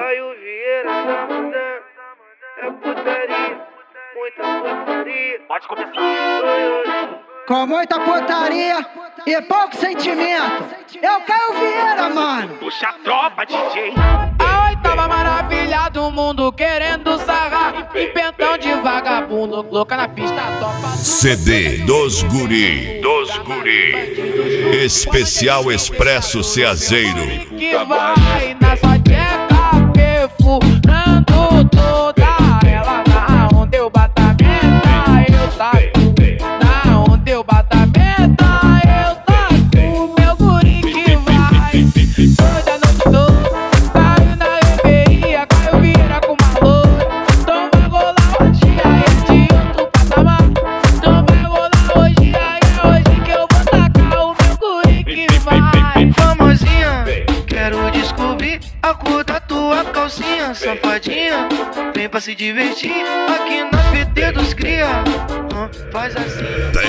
Caio Vieira tá mandando, é putaria, muita putaria. Pode começar. Com muita putaria e pouco sentimento. É o Caio Vieira, mano. Puxa a tropa, DJ. A oitava maravilha do mundo querendo sarrar. E pentão de vagabundo, louca na pista, topa. CD dos Guri. Especial Expresso Ceazeiro. Que vai na sua tcheca, perfurando toda ela. Na onde eu bato a meta, eu saco. Na onde eu bato a meta, eu saco. Meu guri que vai toda noite toda. Caiu na reveria, Caio Vieira com uma loura. Então vai rolar hoje, aí é de outro patamar. Então vai rolar hoje, aí é hoje que eu vou tacar o meu guri que vai. Famosinha, quero descobrir a cor da tua calcinha, safadinha. Vem pra se divertir aqui na PT dos cria. Faz assim.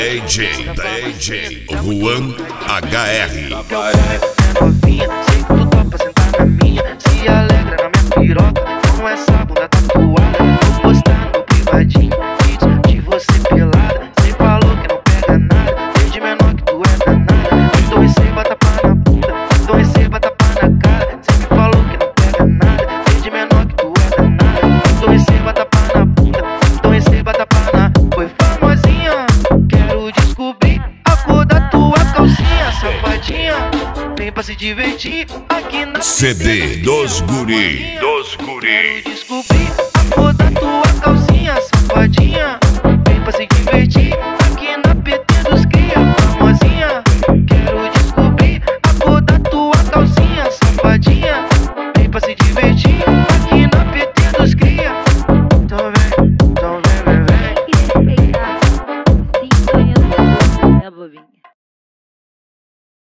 DJ Juan HR. Novinha, sei que tu topa sentar na minha. Se alegra na minha piroca com essa bunda tatuada. Vou postar no privadinho vídeos de você pelada. Cê falou que não pega nada, desde menor que tu é danada. Então receba tapa na bunda, então receba tapa na cara. Cê me falou que não pega nada, desde menor que tu é danada. Então receba tapa na bunda, então receba tapa na. Foi famosinha, quero descobrir a cor da tua calcinha, safadinha. Vem pra se divertir aqui na CD dos Guri. Quero descobrir a cor da tua calcinha, safadinha. Vem pra se divertir aqui na PT dos cria. Famosinha, quero descobrir a cor da tua calcinha, safadinha. Vem pra se divertir aqui na PT dos cria. Então vem, vem. Tem que respeitar. Sim, conheço, né, bobinha?